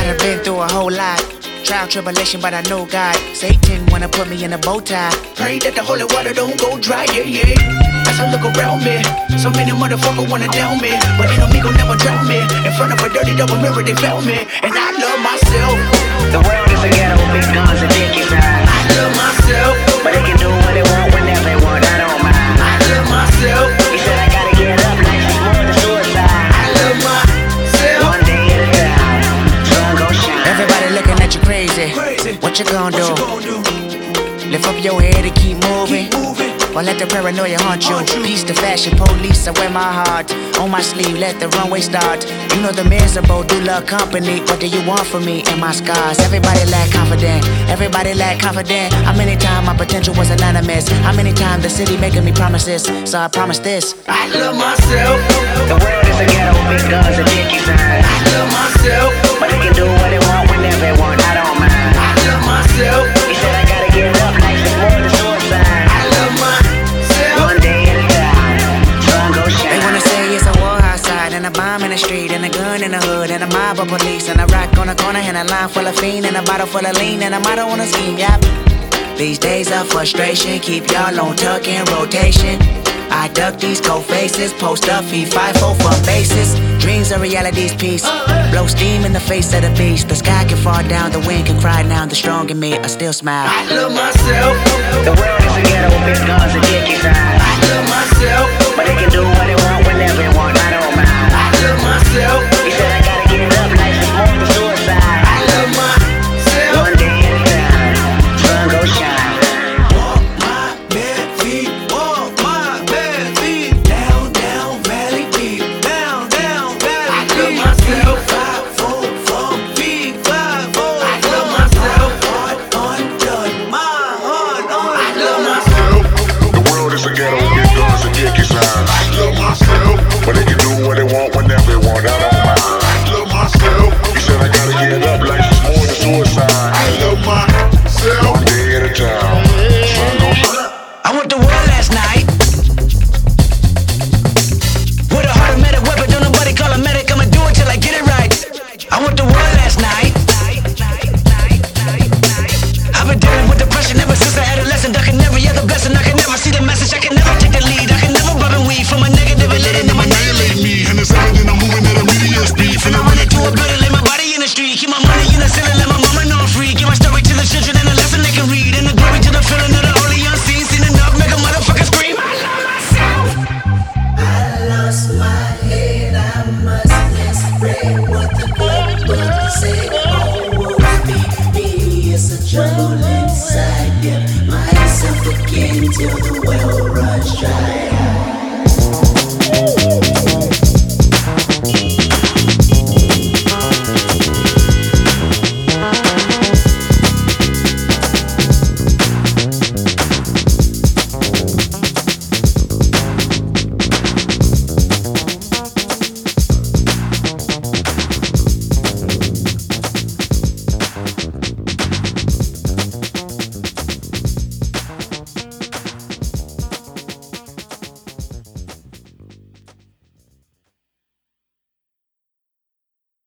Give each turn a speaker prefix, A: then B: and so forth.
A: done been through a whole lot. Trial, tribulation, but I know God. Satan wanna put me in a bow tie. Pray that the holy water don't go dry, yeah, yeah. As I look around me, so many motherfuckers wanna down me, but ain't no me gon' never drown me. In front of a dirty double mirror, they found me, and I love myself.
B: The world is a ghetto with big guns and dick inside.
A: I love myself,
B: but they can do what they want whenever they want. I don't mind.
A: I love myself.
B: He said I gotta get up, life is more than suicide.
A: I love myself.
B: One day at a time, sun gon' shine.
A: Everybody looking at you crazy. What you gon' do? Lift up your head and keep moving. Or let the paranoia haunt you. Peace to fashion police, I wear my heart on my sleeve, let the runway start. You know the miserable do love company. What do you want from me and my scars? Everybody lack confident, everybody lack confident. How many times my potential was anonymous? How many times the city making me promises? So I promise this, I love myself.
B: The world is a ghetto with big guns and dick inside.
A: I love myself,
B: but they can do what they want whenever they want. I don't mind.
A: I love myself.
B: He said I gotta get up, life is more than suicide.
A: I love myself.
B: One day at a time, sun gon' shine.
A: They wanna say it's a war outside, and a bomb in the street, and a gun in the hood, and a mob of police, and a rock on the corner, and a line full of fiend, and a bottle full of lean, and a motto on a scheme, yep. These days of frustration keep y'all on tuck in rotation. I duck these cold faces, post up, feed 5-4 for bases. Dreams are reality's piece. Blow steam in the face of the beast. The sky can fall down, the wind can cry now. The strong in me, I still smile. I love myself.
B: The world is a ghetto with